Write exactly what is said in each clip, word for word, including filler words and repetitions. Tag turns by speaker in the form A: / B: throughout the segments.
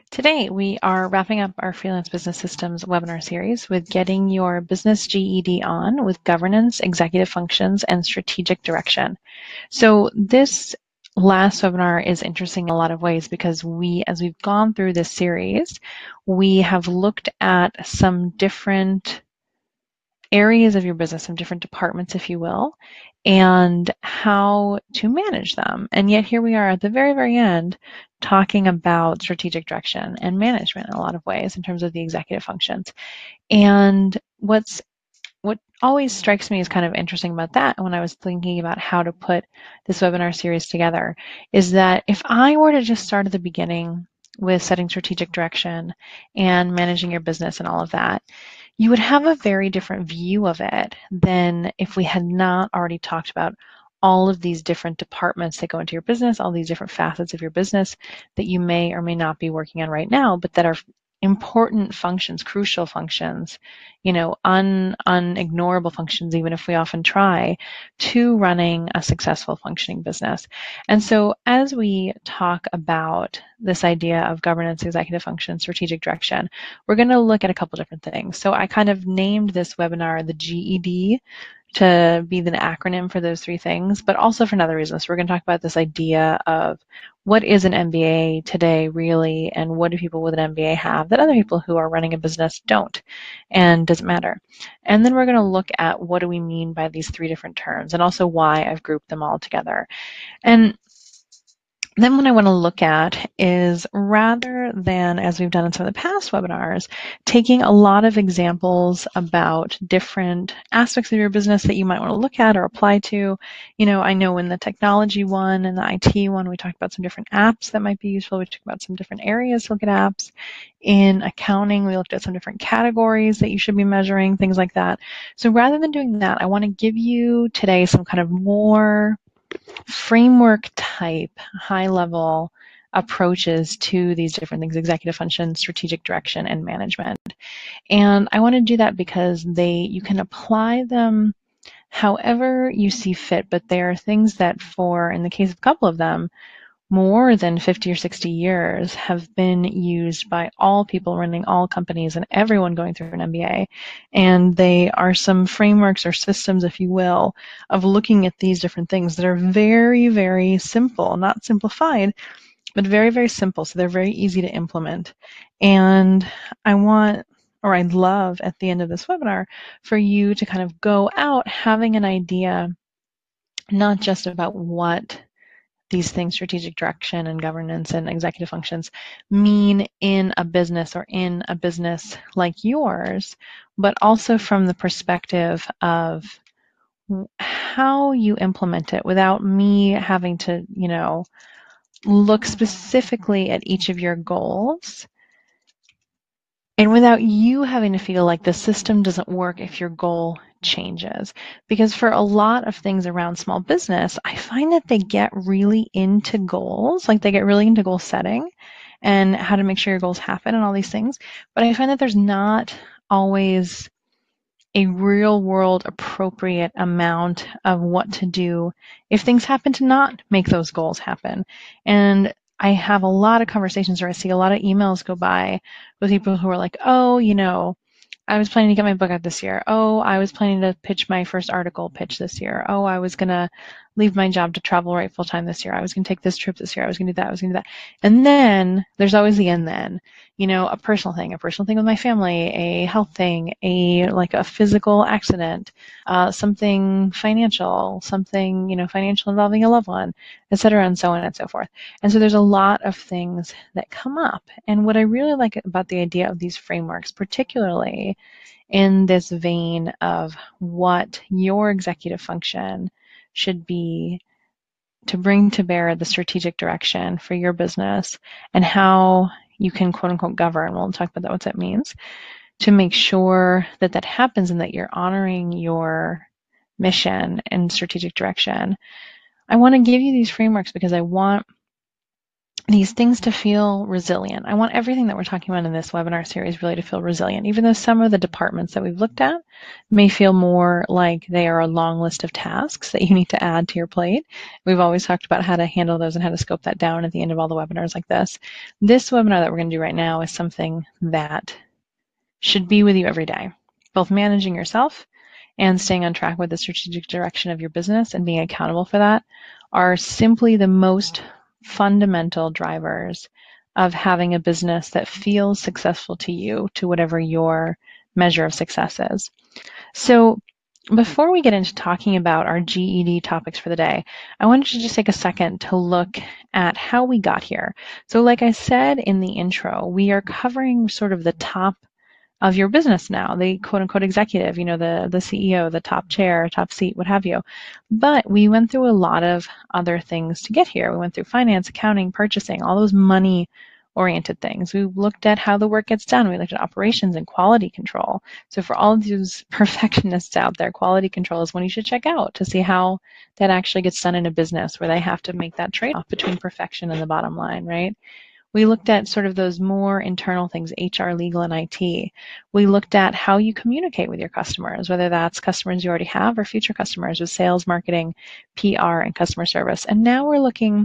A: Today, we are wrapping up our Freelance Business Systems webinar series with getting your business G E D on with governance, executive functions, and strategic direction. So this last webinar is interesting in a lot of ways because we, as we've gone through this series, we have looked at some different areas of your business, some different departments, if you will, and how to manage them. And yet here we are at the very, very end talking about strategic direction and management in a lot of ways in terms of the executive functions. And what's what always strikes me as kind of interesting about that when I was thinking about how to put this webinar series together is that if I were to just start at the beginning with setting strategic direction and managing your business and all of that, you would have a very different view of it than if we had not already talked about all of these different departments that go into your business, all these different facets of your business that you may or may not be working on right now, but that are important functions, crucial functions, you know, un, unignorable functions, even if we often try, to running a successful functioning business. And so as we talk about this idea of governance, executive function, strategic direction, we're going to look at a couple different things. So I kind of named this webinar the G E D to be the acronym for those three things, but also for another reason. So we're going to talk about this idea of what is an M B A today really, and what do people with an M B A have that other people who are running a business don't, and does it matter? And then we're going to look at what do we mean by these three different terms, and also why I've grouped them all together. And then what I want to look at is, rather than, as we've done in some of the past webinars, taking a lot of examples about different aspects of your business that you might want to look at or apply to. You know, I know in the technology one and the I T one, we talked about some different apps that might be useful. We talked about some different areas to look at apps. In accounting, we looked at some different categories that you should be measuring, things like that. So rather than doing that, I want to give you today some kind of more framework type, high level approaches to these different things: executive function, strategic direction, and management. And I want to do that because they you can apply them however you see fit, but they are things that, for, in the case of a couple of them, more than fifty or sixty years have been used by all people running all companies and everyone going through an M B A. And they are some frameworks or systems, if you will, of looking at these different things that are very, very simple, not simplified, but very, very simple. So they're very easy to implement. And I want, or I'd love at the end of this webinar for you to kind of go out having an idea, not just about what these things, strategic direction and governance and executive functions, mean in a business or in a business like yours, but also from the perspective of how you implement it without me having to, you know, look specifically at each of your goals, and without you having to feel like the system doesn't work if your goal changes. Because for a lot of things around small business, I find that they get really into goals, like they get really into goal setting and how to make sure your goals happen and all these things. But I find that there's not always a real world appropriate amount of what to do if things happen to not make those goals happen. And I have a lot of conversations, or I see a lot of emails go by with people who are like, oh, you know, I was planning to get my book out this year. Oh, I was planning to pitch my first article pitch this year. Oh, I was going to leave my job to travel right full time this year. I was going to take this trip this year. I was going to do that. I was going to do that. And then there's always the and then, you know, a personal thing, a personal thing with my family, a health thing, a like a physical accident, uh, something financial, something, you know, financial involving a loved one, et cetera, and so on and so forth. And so there's a lot of things that come up. And what I really like about the idea of these frameworks, particularly in this vein of what your executive function should be to bring to bear the strategic direction for your business and how you can quote unquote govern. We'll talk about that, what that means, to make sure that that happens and that you're honoring your mission and strategic direction. I want to give you these frameworks because I want these things to feel resilient. I want everything that we're talking about in this webinar series really to feel resilient, even though some of the departments that we've looked at may feel more like they are a long list of tasks that you need to add to your plate. We've always talked about how to handle those and how to scope that down at the end of all the webinars like this. This webinar that we're going to do right now is something that should be with you every day, both managing yourself and staying on track with the strategic direction of your business and being accountable for that are simply the most fundamental drivers of having a business that feels successful to you, to whatever your measure of success is. So before we get into talking about our G E D topics for the day, I wanted to just take a second to look at how we got here. So like I said in the intro, we are covering sort of the top of your business now, the quote unquote executive, you know, the, the C E O, the top chair, top seat, what have you. But we went through a lot of other things to get here. We went through finance, accounting, purchasing, all those money oriented things. We looked at how the work gets done. We looked at operations and quality control. So for all of those perfectionists out there, quality control is one you should check out to see how that actually gets done in a business where they have to make that trade-off between perfection and the bottom line, right? We looked at sort of those more internal things, H R, legal, and I T. We looked at how you communicate with your customers, whether that's customers you already have or future customers with sales, marketing, P R, and customer service. And now we're looking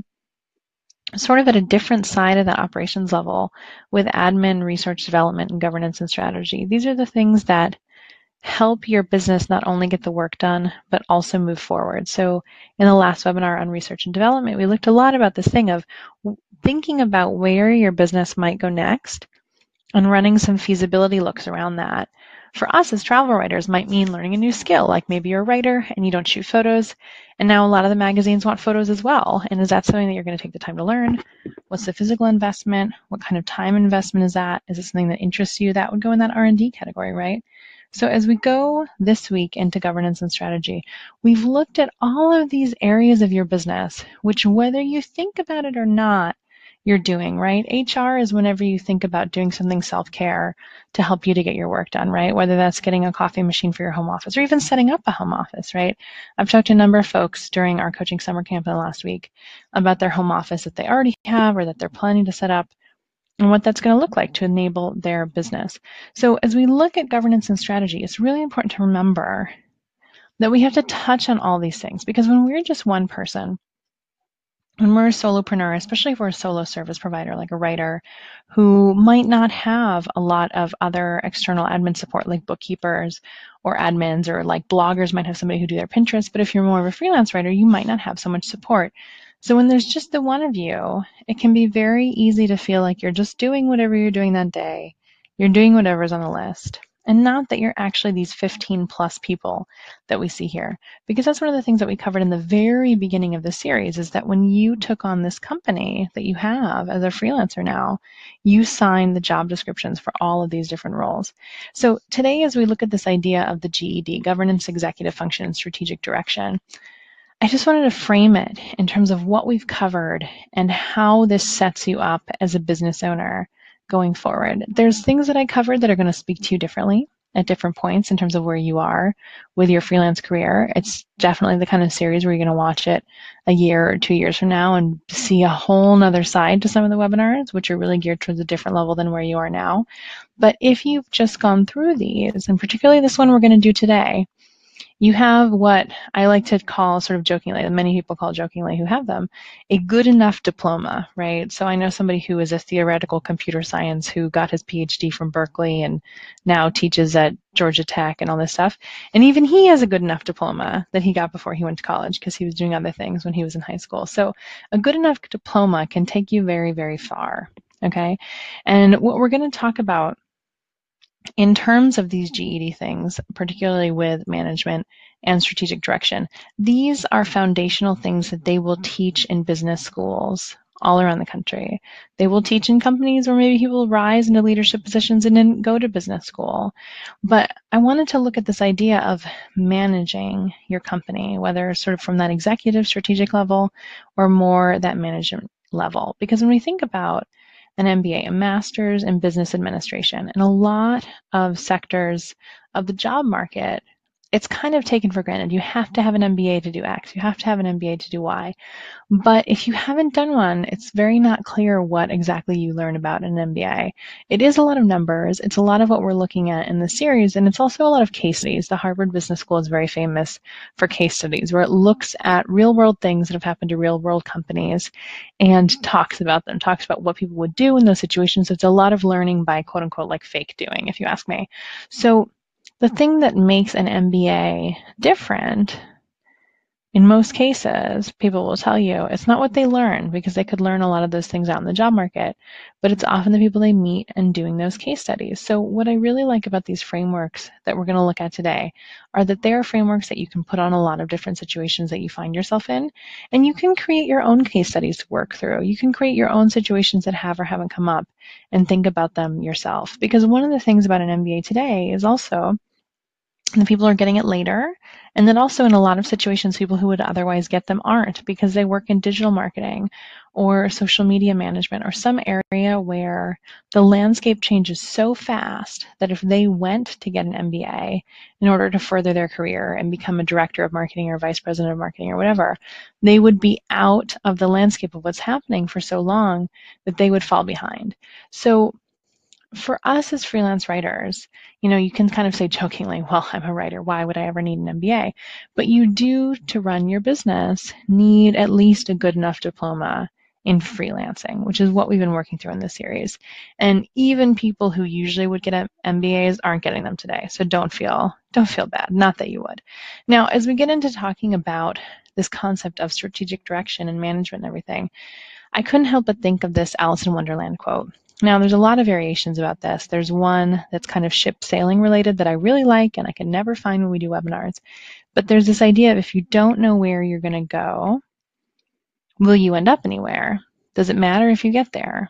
A: sort of at a different side of that operations level with admin, research, development, and governance and strategy. These are the things that help your business not only get the work done, but also move forward. So in the last webinar on research and development, we looked a lot about this thing of thinking about where your business might go next and running some feasibility looks around that. For us as travel writers might mean learning a new skill, like maybe you're a writer and you don't shoot photos, and now a lot of the magazines want photos as well. And is that something that you're going to take the time to learn? What's the physical investment? What kind of time investment is that? Is it something that interests you? That would go in that R and D category, right? So as we go this week into governance and strategy, we've looked at all of these areas of your business, which whether you think about it or not, you're doing, right? H R is whenever you think about doing something self-care to help you to get your work done, right? Whether that's getting a coffee machine for your home office or even setting up a home office, right? I've talked to a number of folks during our coaching summer camp in the last week about their home office that they already have or that they're planning to set up, and what that's going to look like to enable their business. So as we look at governance and strategy, it's really important to remember that we have to touch on all these things, because when we're just one person, when we're a solopreneur, especially if we're a solo service provider, like a writer who might not have a lot of other external admin support, like bookkeepers or admins, or like bloggers might have somebody who do their Pinterest, but if you're more of a freelance writer, you might not have so much support. So when there's just the one of you, it can be very easy to feel like you're just doing whatever you're doing that day. You're doing whatever's on the list. And not that you're actually these fifteen plus people that we see here. Because that's one of the things that we covered in the very beginning of the series, is that when you took on this company that you have as a freelancer now, you signed the job descriptions for all of these different roles. So today, as we look at this idea of the G E D, governance, executive function, and strategic direction, I just wanted to frame it in terms of what we've covered and how this sets you up as a business owner going forward. There's things that I covered that are going to speak to you differently at different points in terms of where you are with your freelance career. It's definitely the kind of series where you're going to watch it a year or two years from now and see a whole nother side to some of the webinars, which are really geared towards a different level than where you are now. But if you've just gone through these, and particularly this one we're going to do today, you have what I like to call sort of jokingly, and many people call jokingly who have them, a good enough diploma, right? So I know somebody who is a theoretical computer science who got his P H D from Berkeley and now teaches at Georgia Tech and all this stuff. And even he has a good enough diploma that he got before he went to college because he was doing other things when he was in high school. So a good enough diploma can take you very, very far, okay? And what we're going to talk about in terms of these G E D things, particularly with management and strategic direction, these are foundational things that they will teach in business schools all around the country. They will teach in companies where maybe people rise into leadership positions and didn't go to business school. But I wanted to look at this idea of managing your company, whether sort of from that executive strategic level or more that management level. Because when we think about an M B A, a master's in business administration, and a lot of sectors of the job market it's kind of taken for granted. You have to have an M B A to do X. You have to have an M B A to do Y. But if you haven't done one, it's very not clear what exactly you learn about in an M B A. It is a lot of numbers. It's a lot of what we're looking at in the series, and it's also a lot of case studies. The Harvard Business School is very famous for case studies, where it looks at real-world things that have happened to real-world companies and talks about them, talks about what people would do in those situations. It's a lot of learning by quote-unquote like fake doing, if you ask me. So the thing that makes an M B A different, in most cases, people will tell you it's not what they learn, because they could learn a lot of those things out in the job market, but it's often the people they meet and doing those case studies. So what I really like about these frameworks that we're going to look at today are that they are frameworks that you can put on a lot of different situations that you find yourself in, and you can create your own case studies to work through. You can create your own situations that have or haven't come up and think about them yourself. Because one of the things about an M B A today is also and people are getting it later. And then also in a lot of situations, people who would otherwise get them aren't, because they work in digital marketing or social media management or some area where the landscape changes so fast that if they went to get an M B A in order to further their career and become a director of marketing or vice president of marketing or whatever, they would be out of the landscape of what's happening for so long that they would fall behind. So for us as freelance writers, you know, you can kind of say jokingly, well, I'm a writer, why would I ever need an M B A? But you do, to run your business, need at least a good enough diploma in freelancing, which is what we've been working through in this series. And even people who usually would get M B As aren't getting them today. So don't feel, don't feel bad, not that you would. Now, as we get into talking about this concept of strategic direction and management and everything, I couldn't help but think of this Alice in Wonderland quote. Now, there's a lot of variations about this. There's one that's kind of ship sailing related that I really like and I can never find when we do webinars. But there's this idea of if you don't know where you're going to go, will you end up anywhere? Does it matter if you get there?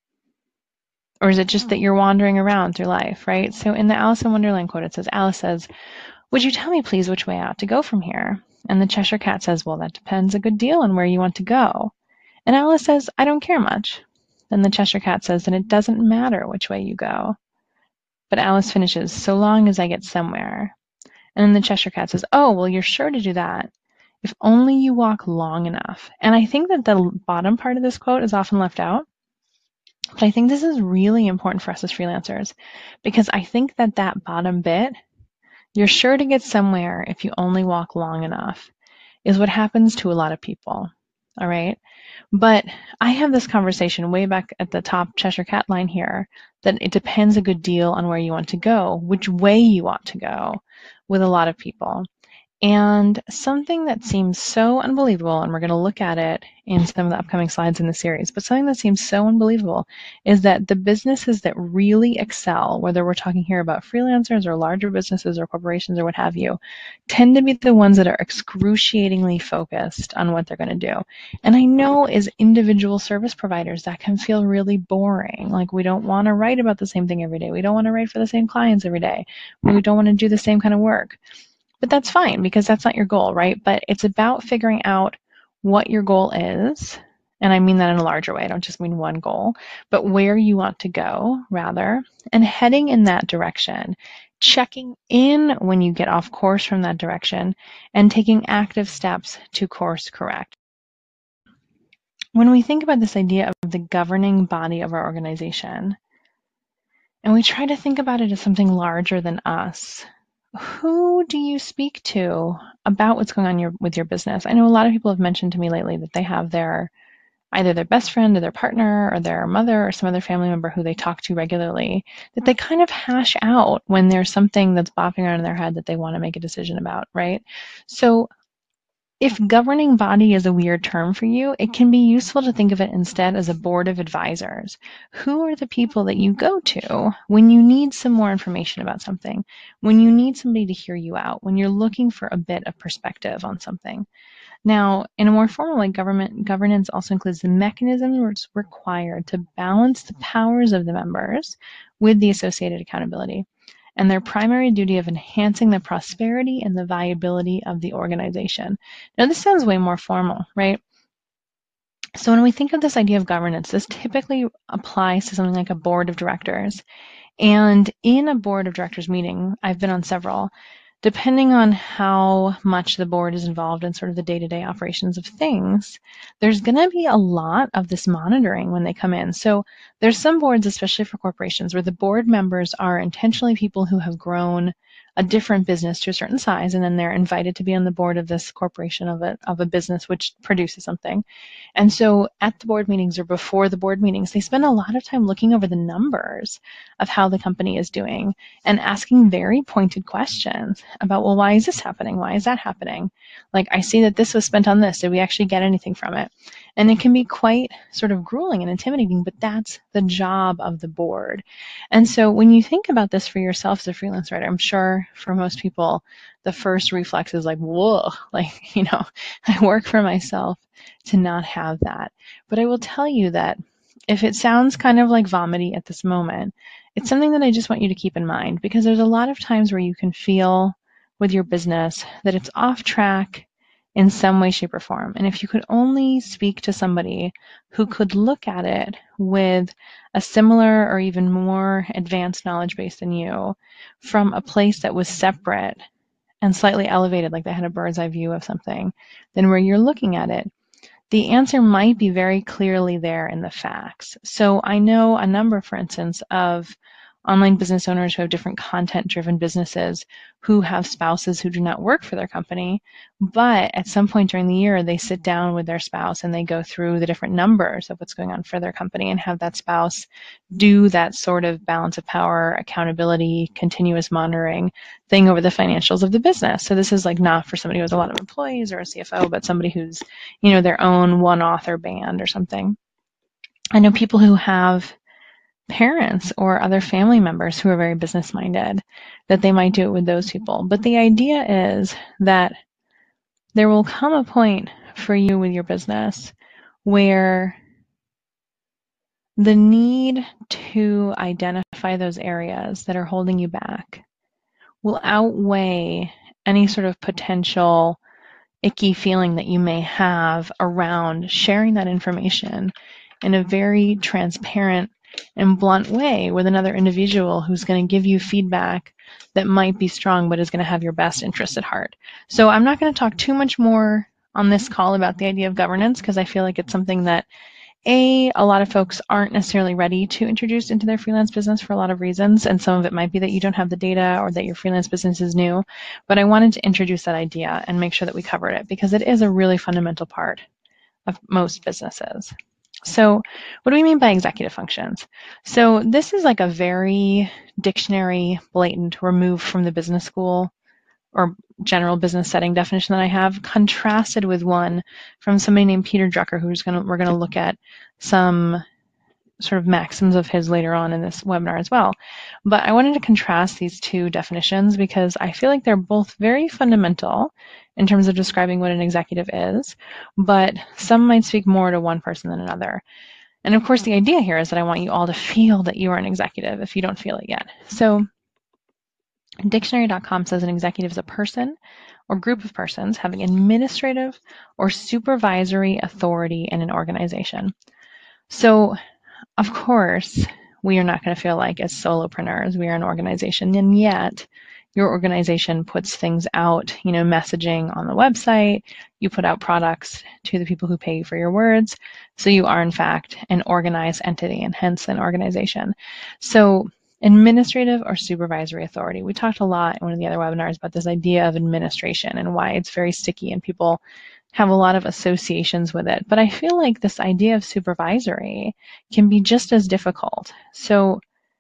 A: Or is it just that you're wandering around through life, right? So in the Alice in Wonderland quote, it says, Alice says, would you tell me, please, which way I ought to go from here? And the Cheshire Cat says, well, that depends a good deal on where you want to go. And Alice says, I don't care much. Then the Cheshire Cat says, then it doesn't matter which way you go. But Alice finishes, so long as I get somewhere. And then the Cheshire Cat says, oh, well, you're sure to do that if only you walk long enough. And I think that the bottom part of this quote is often left out. But I think this is really important for us as freelancers, because I think that that bottom bit, you're sure to get somewhere if you only walk long enough, is what happens to a lot of people. All right. But I have this conversation way back at the top Cheshire Cat line here that it depends a good deal on where you want to go, which way you ought to go with a lot of people. And something that seems so unbelievable, and we're going to look at it in some of the upcoming slides in the series, but something that seems so unbelievable is that the businesses that really excel, whether we're talking here about freelancers or larger businesses or corporations or what have you, tend to be the ones that are excruciatingly focused on what they're going to do. And I know as individual service providers, that can feel really boring. Like we don't want to write about the same thing every day. We don't want to write for the same clients every day. We don't want to do the same kind of work. But that's fine, because that's not your goal, right? But it's about figuring out what your goal is. And I mean that in a larger way. I don't just mean one goal, but where you want to go, rather, and heading in that direction, checking in when you get off course from that direction, and taking active steps to course correct. When we think about this idea of the governing body of our organization, and we try to think about it as something larger than us, who do you speak to about what's going on your, with your business? I know a lot of people have mentioned to me lately that they have their either their best friend or their partner or their mother or some other family member who they talk to regularly, that they kind of hash out when there's something that's bopping around in their head that they want to make a decision about, right? So if governing body is a weird term for you, it can be useful to think of it instead as a board of advisors. Who are the people that you go to when you need some more information about something, when you need somebody to hear you out, when you're looking for a bit of perspective on something? Now, in a more formal way, government governance also includes the mechanisms required to balance the powers of the members with the associated accountability, and their primary duty of enhancing the prosperity and the viability of the organization. Now, this sounds way more formal, right? So when we think of this idea of governance, this typically applies to something like a board of directors. And in a board of directors meeting, I've been on several, depending on how much the board is involved in sort of the day-to-day operations of things, there's going to be a lot of this monitoring when they come in. So there's some boards, especially for corporations, where the board members are intentionally people who have grown a different business to a certain size, and then they're invited to be on the board of this corporation of a, of a business which produces something. And so at the board meetings or before the board meetings, they spend a lot of time looking over the numbers of how the company is doing and asking very pointed questions about, well, why is this happening? Why is that happening? Like, I see that this was spent on this. Did we actually get anything from it? And it can be quite sort of grueling and intimidating, but that's the job of the board. And so when you think about this for yourself as a freelance writer, I'm sure for most people, the first reflex is like, whoa, like, you know, I work for myself to not have that. But I will tell you that if it sounds kind of like vomity at this moment, it's something that I just want you to keep in mind, because there's a lot of times where you can feel with your business that it's off track in some way, shape, or form. And if you could only speak to somebody who could look at it with a similar or even more advanced knowledge base than you from a place that was separate and slightly elevated, like they had a bird's eye view of something, then where you're looking at it, the answer might be very clearly there in the facts. So I know a number, for instance, of online business owners who have different content-driven businesses who have spouses who do not work for their company, but at some point during the year, they sit down with their spouse and they go through the different numbers of what's going on for their company and have that spouse do that sort of balance of power, accountability, continuous monitoring thing over the financials of the business. So this is like not for somebody who has a lot of employees or a C F O, but somebody who's, you know, their own one-author band or something. I know people who have parents or other family members who are very business-minded, that they might do it with those people. But the idea is that there will come a point for you with your business where the need to identify those areas that are holding you back will outweigh any sort of potential icky feeling that you may have around sharing that information in a very transparent and blunt way with another individual who's going to give you feedback that might be strong but is going to have your best interest at heart. So I'm not going to talk too much more on this call about the idea of governance, because I feel like it's something that A, a lot of folks aren't necessarily ready to introduce into their freelance business for a lot of reasons, and some of it might be that you don't have the data or that your freelance business is new. But I wanted to introduce that idea and make sure that we covered it, because it is a really fundamental part of most businesses. So what do we mean by executive functions? So this is like a very dictionary, blatant, removed from the business school or general business setting definition that I have, contrasted with one from somebody named Peter Drucker, who's going to, we're going to look at some sort of maxims of his later on in this webinar as well. But I wanted to contrast these two definitions because I feel like they're both very fundamental in terms of describing what an executive is, but some might speak more to one person than another. And of course, the idea here is that I want you all to feel that you are an executive if you don't feel it yet. So dictionary dot com says an executive is a person or group of persons having administrative or supervisory authority in an organization. So of course, we are not going to feel like as solopreneurs, we are an organization, and yet your organization puts things out, you know, messaging on the website, you put out products to the people who pay you for your words. So you are in fact an organized entity and hence an organization. So administrative or supervisory authority. We talked a lot in one of the other webinars about this idea of administration and why it's very sticky and people have a lot of associations with it. But I feel like this idea of supervisory can be just as difficult. So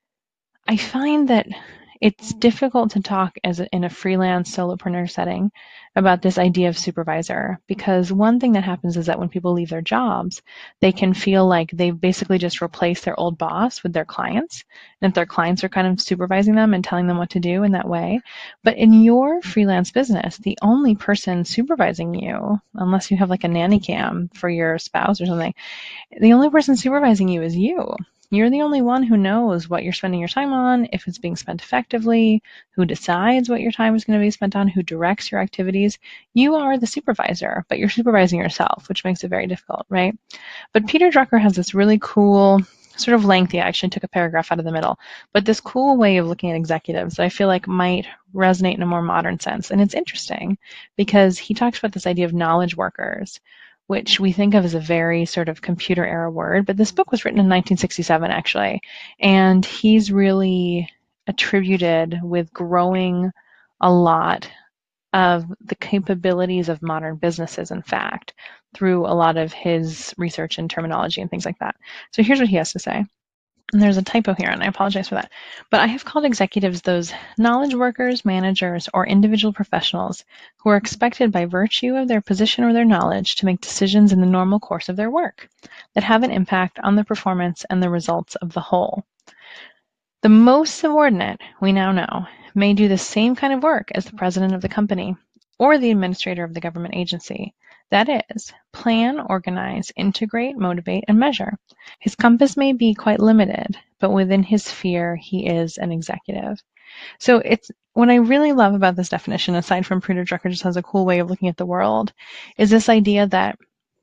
A: I find that it's difficult to talk as a, in a freelance solopreneur setting about this idea of supervisor, because one thing that happens is that when people leave their jobs, they can feel like they've basically just replaced their old boss with their clients, and if their clients are kind of supervising them and telling them what to do in that way. But in your freelance business, the only person supervising you, unless you have like a nanny cam for your spouse or something, the only person supervising you is you. You're the only one who knows what you're spending your time on, if it's being spent effectively, who decides what your time is going to be spent on, who directs your activities. You are the supervisor, but you're supervising yourself, which makes it very difficult, right? But Peter Drucker has this really cool sort of lengthy. I actually took a paragraph out of the middle, but this cool way of looking at executives that I feel like might resonate in a more modern sense. And it's interesting because he talks about this idea of knowledge workers, which we think of as a very sort of computer era word, but this book was written in nineteen sixty-seven actually, and he's really attributed with growing a lot of the capabilities of modern businesses, in fact, through a lot of his research and terminology and things like that. So here's what he has to say. And there's a typo here, and I apologize for that. But I have called executives those knowledge workers, managers, or individual professionals who are expected by virtue of their position or their knowledge to make decisions in the normal course of their work that have an impact on the performance and the results of the whole. The most subordinate, we now know, may do the same kind of work as the president of the company or the administrator of the government agency. That is, plan, organize, integrate, motivate, and measure. His compass may be quite limited, but within his sphere, he is an executive. So it's what I really love about this definition, aside from Peter Drucker just has a cool way of looking at the world, is this idea that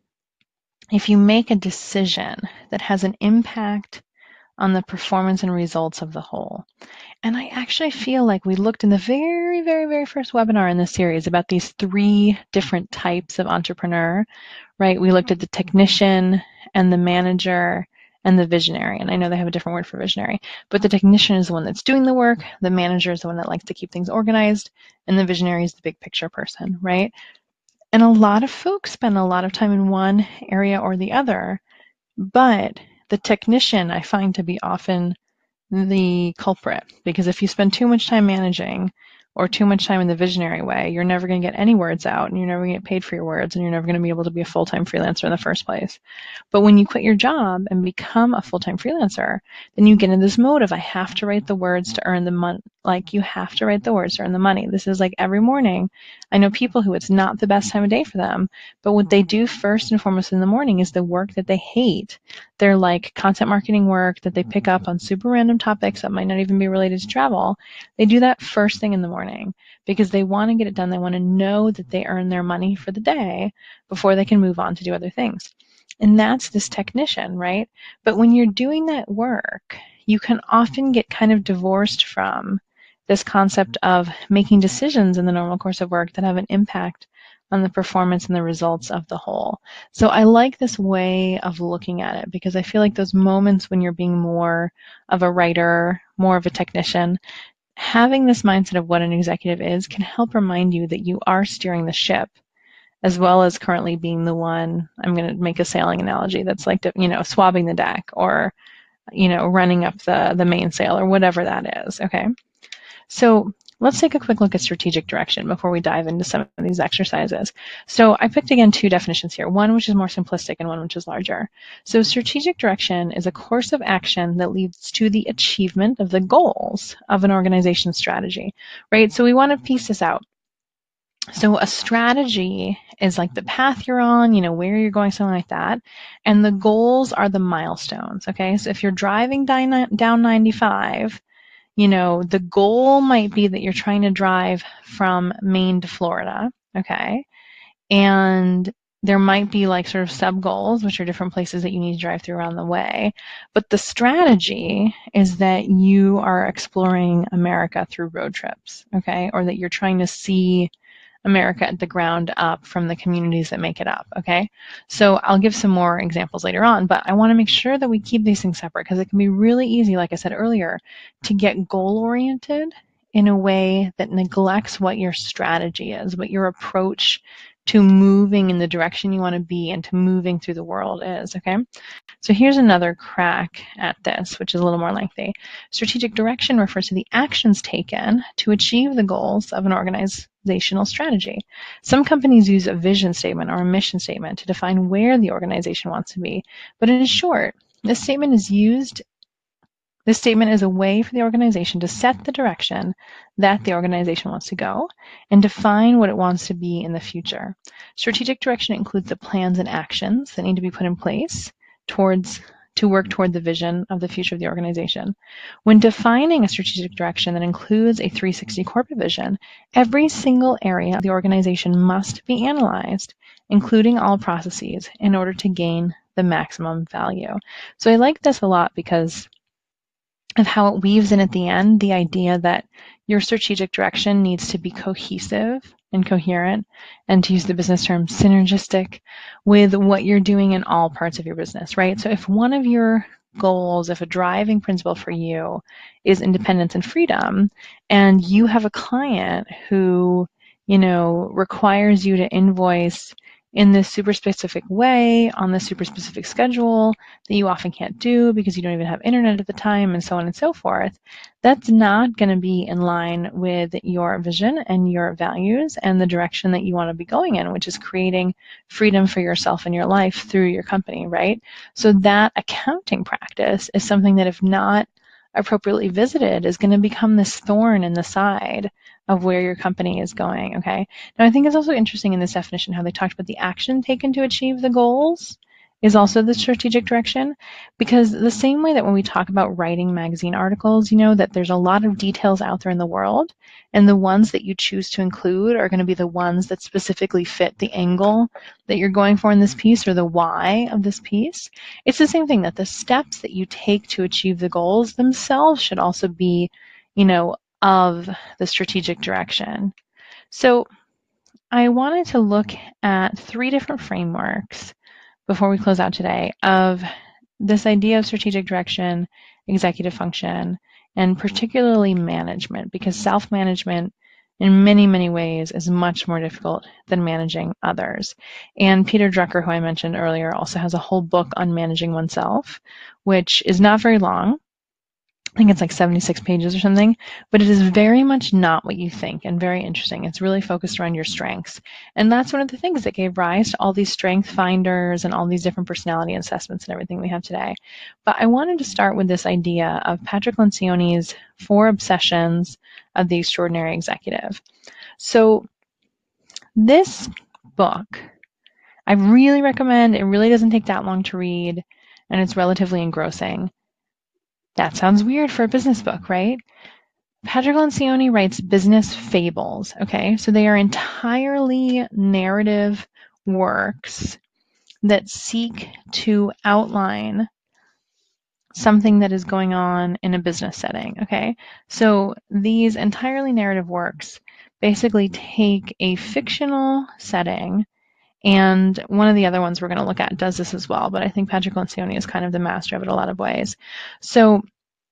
A: if you make a decision that has an impact on the performance and results of the whole. And I actually feel like we looked in the very, very, very first webinar in this series about these three different types of entrepreneur, right? We looked at the technician and the manager and the visionary. And I know they have a different word for visionary, but the technician is the one that's doing the work. The manager is the one that likes to keep things organized. And the visionary is the big picture person, right? And a lot of folks spend a lot of time in one area or the other, but the technician I find to be often the culprit, because if you spend too much time managing or too much time in the visionary way, you're never going to get any words out, and you're never going to get paid for your words, and you're never going to be able to be a full-time freelancer in the first place. But when you quit your job and become a full-time freelancer, then you get in this mode of I have to write the words to earn the money. Like you have to write the words to earn the money. This is like every morning. I know people who it's not the best time of day for them, but what they do first and foremost in the morning is the work that they hate. They're like content marketing work that they pick up on super random topics that might not even be related to travel. They do that first thing in the morning because they want to get it done. They want to know that they earn their money for the day before they can move on to do other things. And that's this technician, right? But when you're doing that work, you can often get kind of divorced from this concept of making decisions in the normal course of work that have an impact on the performance and the results of the whole. So I like this way of looking at it because I feel like those moments when you're being more of a writer, more of a technician, having this mindset of what an executive is can help remind you that you are steering the ship, as well as currently being the one, I'm going to make a sailing analogy, that's like, you know, swabbing the deck or, you know, running up the, the mainsail or whatever that is, okay? So let's take a quick look at strategic direction before we dive into some of these exercises. So I picked, again, two definitions here, one which is more simplistic and one which is larger. So strategic direction is a course of action that leads to the achievement of the goals of an organization's strategy, right? So we want to piece this out. So a strategy is like the path you're on, you know, where you're going, something like that. And the goals are the milestones, okay? So if you're driving down ninety-five, you know, the goal might be that you're trying to drive from Maine to Florida, okay? And there might be like sort of sub-goals, which are different places that you need to drive through around the way. But the strategy is that you are exploring America through road trips, okay? Or that you're trying to see America at the ground up from the communities that make it up, okay? So I'll give some more examples later on, but I want to make sure that we keep these things separate because it can be really easy, like I said earlier, to get goal-oriented in a way that neglects what your strategy is, what your approach to moving in the direction you want to be and to moving through the world is, okay? So here's another crack at this, which is a little more lengthy. Strategic direction refers to the actions taken to achieve the goals of an organizational strategy. Some companies use a vision statement or a mission statement to define where the organization wants to be. But in short, this statement is used This statement is a way for the organization to set the direction that the organization wants to go and define what it wants to be in the future. Strategic direction includes the plans and actions that need to be put in place towards to work toward the vision of the future of the organization. When defining a strategic direction that includes a three sixty corporate vision, every single area of the organization must be analyzed, including all processes, in order to gain the maximum value. So I like this a lot because of how it weaves in at the end the idea that your strategic direction needs to be cohesive and coherent, and to use the business term, synergistic with what you're doing in all parts of your business, right? So if one of your goals, if a driving principle for you is independence and freedom, and you have a client who, you know, requires you to invoice in this super specific way on this super specific schedule that you often can't do because you don't even have internet at the time, and so on and so forth, that's not going to be in line with your vision and your values and the direction that you want to be going in, which is creating freedom for yourself and your life through your company, right? So that accounting practice is something that, if not appropriately visited, is going to become this thorn in the side of where your company is going, okay? Now, I think it's also interesting in this definition how they talked about the action taken to achieve the goals is also the strategic direction, because the same way that when we talk about writing magazine articles, you know, that there's a lot of details out there in the world, and the ones that you choose to include are going to be the ones that specifically fit the angle that you're going for in this piece, or the why of this piece. It's the same thing, that the steps that you take to achieve the goals themselves should also be, you know, of the strategic direction. So I wanted to look at three different frameworks before we close out today of this idea of strategic direction, executive function, and particularly management, because self-management in many, many ways is much more difficult than managing others. And Peter Drucker, who I mentioned earlier, also has a whole book on managing oneself, which is not very long. I think it's like seventy-six pages or something, but it is very much not what you think and very interesting. It's really focused around your strengths. And that's one of the things that gave rise to all these strength finders and all these different personality assessments and everything we have today. But I wanted to start with this idea of Patrick Lencioni's four obsessions of the extraordinary executive. So this book, I really recommend. It really doesn't take that long to read, and it's relatively engrossing. That sounds weird for a business book, right? Patrick Lencioni writes business fables, okay? So they are entirely narrative works that seek to outline something that is going on in a business setting, okay? So these entirely narrative works basically take a fictional setting, and one of the other ones we're going to look at does this as well, but I think Patrick Lencioni is kind of the master of it in a lot of ways. So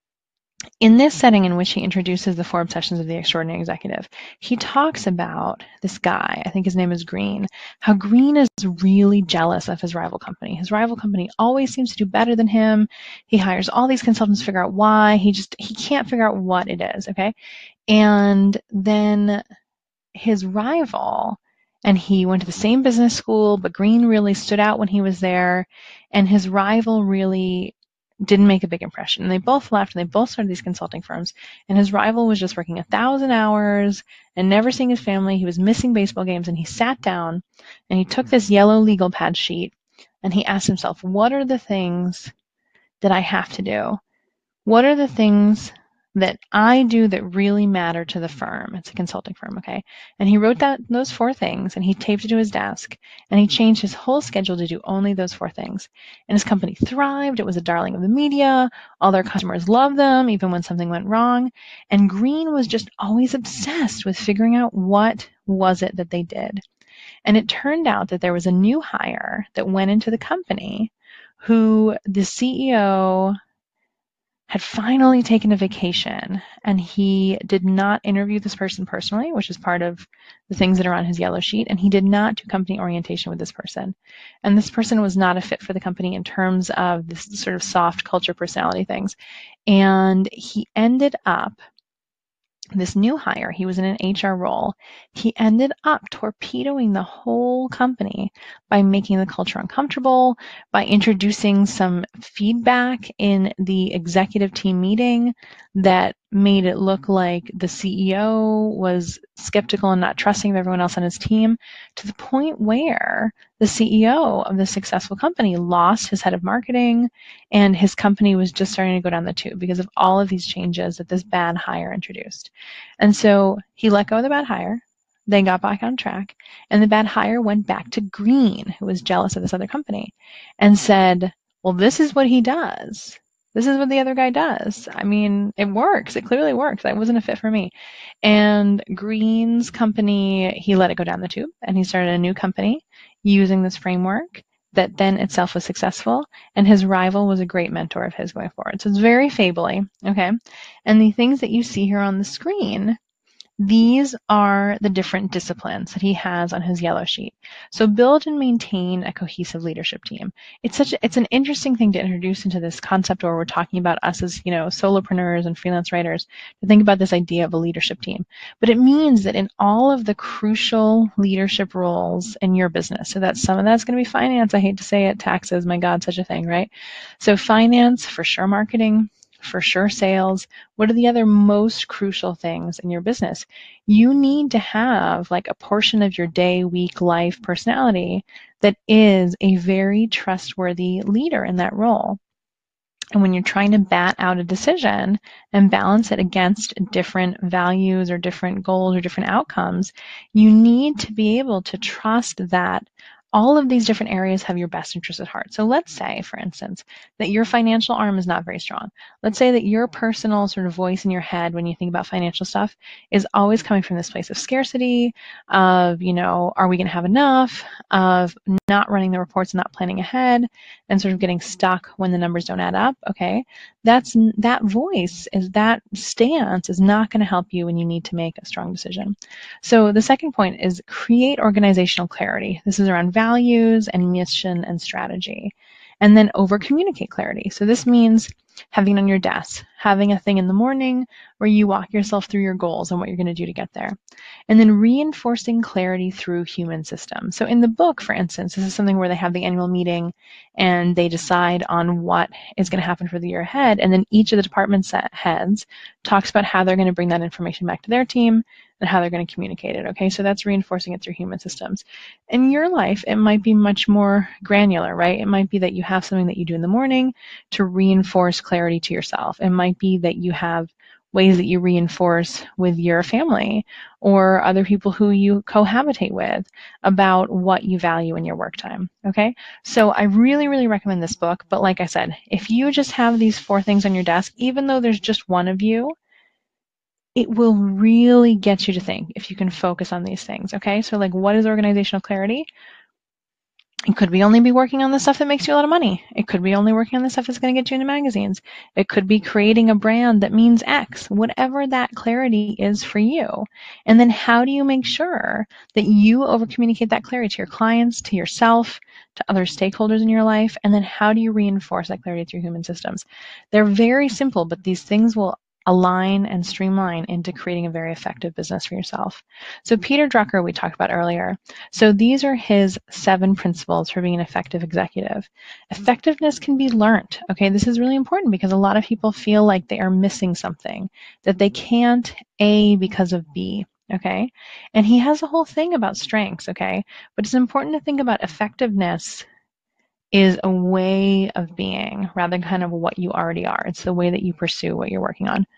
A: in this setting in which he introduces the four obsessions of the extraordinary executive, he talks about this guy, I think his name is Green, how Green is really jealous of his rival company. His rival company always seems to do better than him. He hires all these consultants to figure out why. He just, he can't figure out what it is, okay? And then his rival, and he went to the same business school, but Green really stood out when he was there, and his rival really didn't make a big impression. And they both left, and they both started these consulting firms, and his rival was just working a thousand hours and never seeing his family. He was missing baseball games, and he sat down and he took this yellow legal pad sheet and he asked himself, what are the things that I have to do? What are the things that I do that really matter to the firm? It's a consulting firm, okay? And he wrote that those four things, and he taped it to his desk, and he changed his whole schedule to do only those four things. And his company thrived. It was a darling of the media. All their customers loved them, even when something went wrong. And Green was just always obsessed with figuring out what was it that they did. And it turned out that there was a new hire that went into the company who the C E O had finally taken a vacation, and he did not interview this person personally, which is part of the things that are on his yellow sheet, and he did not do company orientation with this person. And this person was not a fit for the company in terms of this sort of soft culture personality things. And he ended up, this new hire, he was in an H R role, he ended up torpedoing the whole company by making the culture uncomfortable, by introducing some feedback in the executive team meeting that made it look like the C E O was skeptical and not trusting of everyone else on his team, to the point where the C E O of the successful company lost his head of marketing, and his company was just starting to go down the tube because of all of these changes that this bad hire introduced. And so he let go of the bad hire. They got back on track, and the bad hire went back to Green, who was jealous of this other company, and said, well, this is what he does. This is what the other guy does. I mean, it works. It clearly works. That wasn't a fit for me. And Green's company, he let it go down the tube, and he started a new company using this framework that then itself was successful, and his rival was a great mentor of his going forward. So it's very Fably, okay? And the things that you see here on the screen, these are the different disciplines that he has on his yellow sheet. So build and maintain a cohesive leadership team. It's such a, it's an interesting thing to introduce into this concept where we're talking about us as, you know, solopreneurs and freelance writers, to think about this idea of a leadership team. But it means that in all of the crucial leadership roles in your business, so that some of that's going to be finance, I hate to say it, taxes, my God, such a thing, right? So finance, for sure marketing, for sure sales. What are the other most crucial things in your business? You need to have like a portion of your day, week, life, personality that is a very trustworthy leader in that role. And when you're trying to bat out a decision and balance it against different values or different goals or different outcomes, you need to be able to trust that all of these different areas have your best interests at heart. So let's say, for instance, that your financial arm is not very strong. Let's say that your personal sort of voice in your head when you think about financial stuff is always coming from this place of scarcity, of, you know, are we going to have enough, of not running the reports and not planning ahead, and sort of getting stuck when the numbers don't add up, okay? That's, that voice, is that stance is not going to help you when you need to make a strong decision. So the second point is create organizational clarity. This is around values and mission and strategy. And then over communicate clarity. So this means having it on your desk, having a thing in the morning where you walk yourself through your goals and what you're going to do to get there. And then reinforcing clarity through human systems. So in the book, for instance, this is something where they have the annual meeting and they decide on what is going to happen for the year ahead. And then each of the department heads talks about how they're going to bring that information back to their team and how they're going to communicate it, okay? So that's reinforcing it through human systems. In your life, it might be much more granular, right? It might be that you have something that you do in the morning to reinforce clarity to yourself. It might be that you have ways that you reinforce with your family or other people who you cohabitate with about what you value in your work time, okay? So I really, really recommend this book, but like I said, if you just have these four things on your desk, even though there's just one of you, it will really get you to think if you can focus on these things, okay? So like, what is organizational clarity? It could be only be working on the stuff that makes you a lot of money. It could be only working on the stuff that's going to get you into magazines. It could be creating a brand that means X, whatever that clarity is for you. And then how do you make sure that you over-communicate that clarity to your clients, to yourself, to other stakeholders in your life? And then how do you reinforce that clarity through human systems? They're very simple, but these things will align and streamline into creating a very effective business for yourself. So Peter Drucker, we talked about earlier. So these are his seven principles for being an effective executive. Effectiveness can be learned. Okay, this is really important because a lot of people feel like they are missing something, that they can't A because of B. Okay, and he has a whole thing about strengths. Okay, but it's important to think about effectiveness is a way of being rather than kind of what you already are. It's the way that you pursue what you're working on.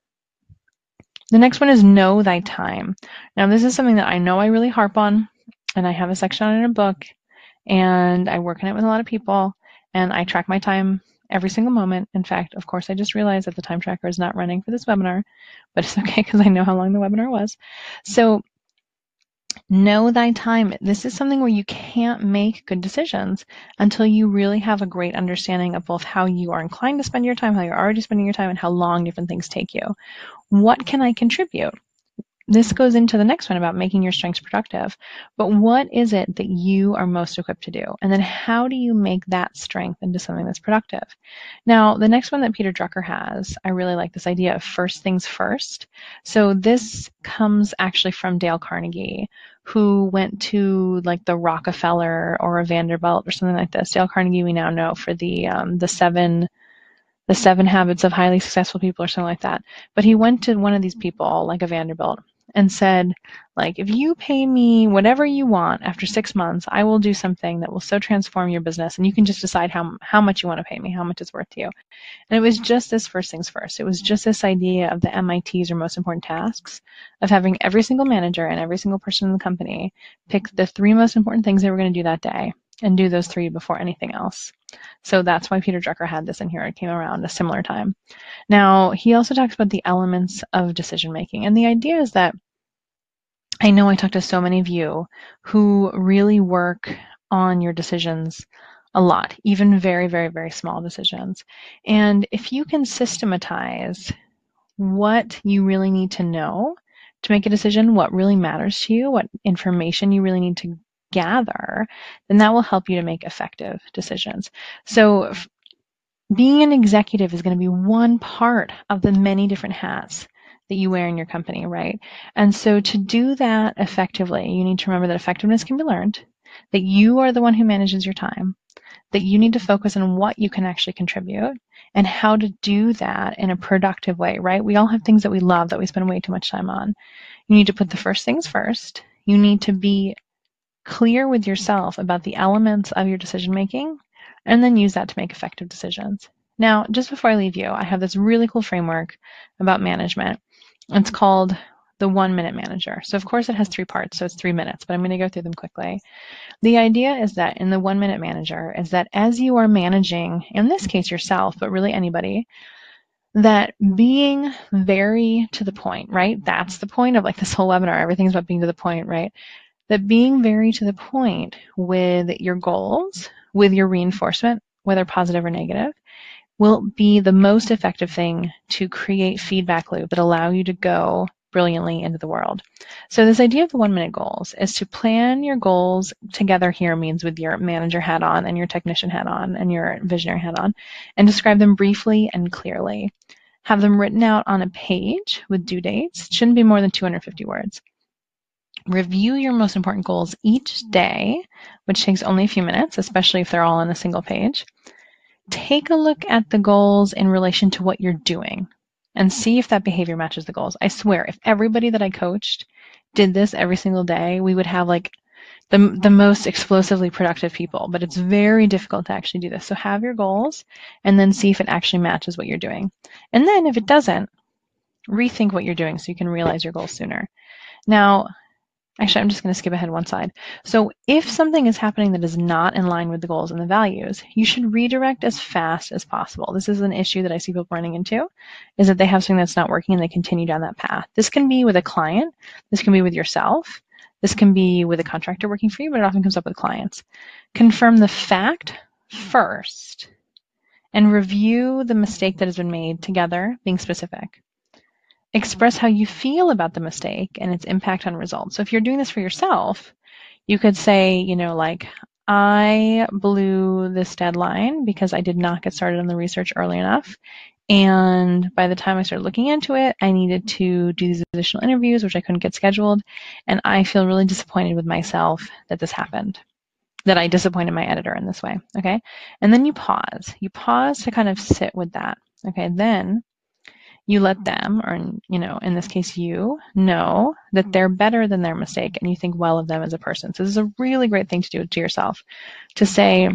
A: The next one is know thy time. Now, this is something that I know I really harp on, and I have a section on it in a book, and I work on it with a lot of people, and I track my time every single moment. In fact, of course, I just realized that the time tracker is not running for this webinar, but it's okay because I know how long the webinar was. So know thy time. This is something where you can't make good decisions until you really have a great understanding of both how you are inclined to spend your time, how you're already spending your time, and how long different things take you. What can I contribute? This goes into the next one about making your strengths productive. But what is it that you are most equipped to do? And then how do you make that strength into something that's productive? Now, the next one that Peter Drucker has, I really like this idea of first things first. So this comes actually from Dale Carnegie, who went to like the Rockefeller or a Vanderbilt or something like this. Dale Carnegie we now know for the um, the seven the seven habits of highly successful people or something like that. But he went to one of these people, like a Vanderbilt, and said, like, if you pay me whatever you want after six months, I will do something that will so transform your business, and you can just decide how, how much you want to pay me, how much it's worth to you. And it was just this first things first. It was just this idea of the M I Ts, or most important tasks, of having every single manager and every single person in the company pick the three most important things they were going to do that day and do those three before anything else. So that's why Peter Drucker had this in here. It came around a similar time. Now, he also talks about the elements of decision making. And the idea is that I know I talk to so many of you who really work on your decisions a lot, even very, very, very small decisions. And if you can systematize what you really need to know to make a decision, what really matters to you, what information you really need to gather, then that will help you to make effective decisions. So being an executive is going to be one part of the many different hats that you wear in your company, right? And so to do that effectively, you need to remember that effectiveness can be learned, that you are the one who manages your time, that you need to focus on what you can actually contribute and how to do that in a productive way, right? We all have things that we love that we spend way too much time on. You need to put the first things first. You need to be clear with yourself about the elements of your decision making, and then use that to make effective decisions. Now, just before I leave you, I have this really cool framework about management. It's called the one minute manager. So of course it has three parts, so it's three minutes, but I'm going to go through them quickly. The idea is that in the one minute manager is that as you are managing, in this case yourself, but really anybody, that being very to the point, right? That's the point of like this whole webinar. Everything's about being to the point, right? That being very to the point with your goals, with your reinforcement, whether positive or negative, will be the most effective thing to create feedback loop that allow you to go brilliantly into the world. So this idea of the one minute goals is to plan your goals together. Here means with your manager hat on and your technician hat on and your visionary hat on, and describe them briefly and clearly. Have them written out on a page with due dates. It shouldn't be more than two hundred fifty words. Review your most important goals each day, which takes only a few minutes, especially if they're all on a single page. Take a look at the goals in relation to what you're doing and see if that behavior matches the goals. I swear, if everybody that I coached did this every single day, we would have like the, the most explosively productive people, but it's very difficult to actually do this. So have your goals and then see if it actually matches what you're doing. And then if it doesn't, rethink what you're doing so you can realize your goals sooner. Now, actually, I'm just going to skip ahead one slide. So if something is happening that is not in line with the goals and the values, you should redirect as fast as possible. This is an issue that I see people running into, is that they have something that's not working and they continue down that path. This can be with a client. This can be with yourself. This can be with a contractor working for you, but it often comes up with clients. Confirm the fact first and review the mistake that has been made together, being specific. Express how you feel about the mistake and its impact on results. So if you're doing this for yourself, you could say, you know, like, I blew this deadline because I did not get started on the research early enough. And by the time I started looking into it, I needed to do these additional interviews, which I couldn't get scheduled. And I feel really disappointed with myself that this happened, that I disappointed my editor in this way. Okay. And then you pause. You pause to kind of sit with that. Okay. Then you let them, or, you know, in this case, you know that they're better than their mistake and you think well of them as a person. So this is a really great thing to do to yourself, to say,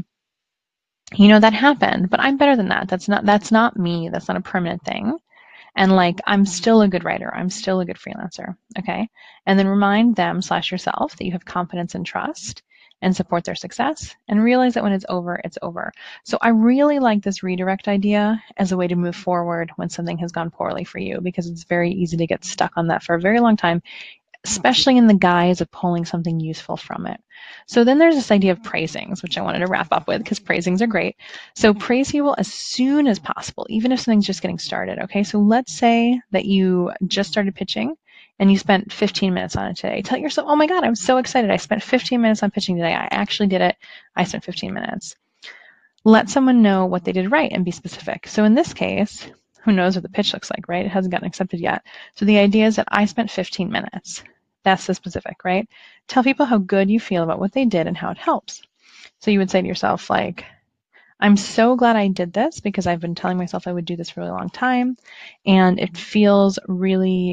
A: you know, that happened, but I'm better than that. That's not, that's not me. That's not a permanent thing. And like, I'm still a good writer. I'm still a good freelancer. Okay. And then remind them slash yourself that you have confidence and trust and support their success, and realize that when it's over, it's over. So I really like this redirect idea as a way to move forward when something has gone poorly for you, because it's very easy to get stuck on that for a very long time, especially in the guise of pulling something useful from it. So then there's this idea of praisings, which I wanted to wrap up with because praisings are great. So praise people as soon as possible, even if something's just getting started. Okay, so let's say that you just started pitching and you spent fifteen minutes on it today. Tell yourself, oh my God, I'm so excited. I spent fifteen minutes on pitching today. I actually did it. I spent fifteen minutes. Let someone know what they did right and be specific. So in this case, who knows what the pitch looks like, right? It hasn't gotten accepted yet. So the idea is that I spent fifteen minutes. That's the specific, right? Tell people how good you feel about what they did and how it helps. So you would say to yourself, like, I'm so glad I did this because I've been telling myself I would do this for a really long time. And it feels really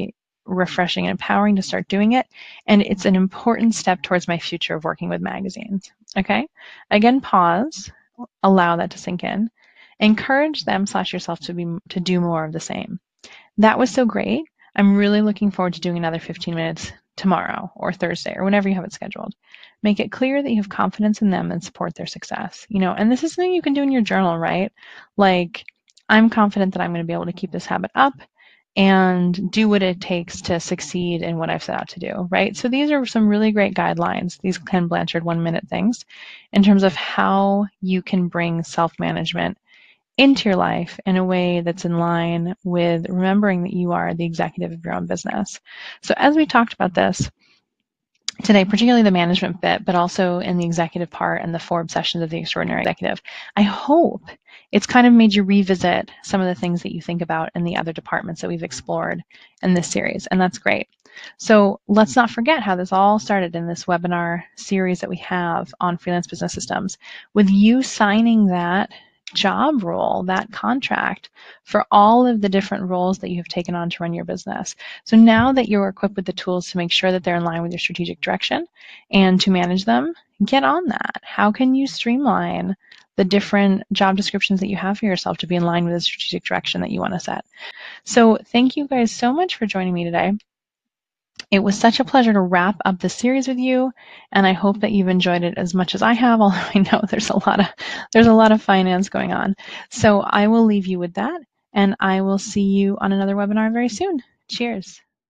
A: refreshing and empowering to start doing it. And it's an important step towards my future of working with magazines. Okay? Again, pause, allow that to sink in. Encourage them slash yourself to be to do more of the same. That was so great. I'm really looking forward to doing another fifteen minutes tomorrow or Thursday or whenever you have it scheduled. Make it clear that you have confidence in them and support their success. You know, and this is something you can do in your journal, right? Like, I'm confident that I'm going to be able to keep this habit up and do what it takes to succeed in what I've set out to do, right? So these are some really great guidelines, these Ken Blanchard one-minute things, in terms of how you can bring self-management into your life in a way that's in line with remembering that you are the executive of your own business. So as we talked about this today, particularly the management bit, but also in the executive part and the four obsessions of the extraordinary executive, I hope it's kind of made you revisit some of the things that you think about in the other departments that we've explored in this series, and that's great. So let's not forget how this all started in this webinar series that we have on freelance business systems, with you signing that job role, that contract for all of the different roles that you have taken on to run your business. So now that you're equipped with the tools to make sure that they're in line with your strategic direction and to manage them, get on that. How can you streamline the different job descriptions that you have for yourself to be in line with the strategic direction that you want to set? So thank you guys so much for joining me today. It was such a pleasure to wrap up this series with you, and I hope that you've enjoyed it as much as I have, although I know there's a lot of there's a lot of finance going on. So I will leave you with that, and I will see you on another webinar very soon. Cheers.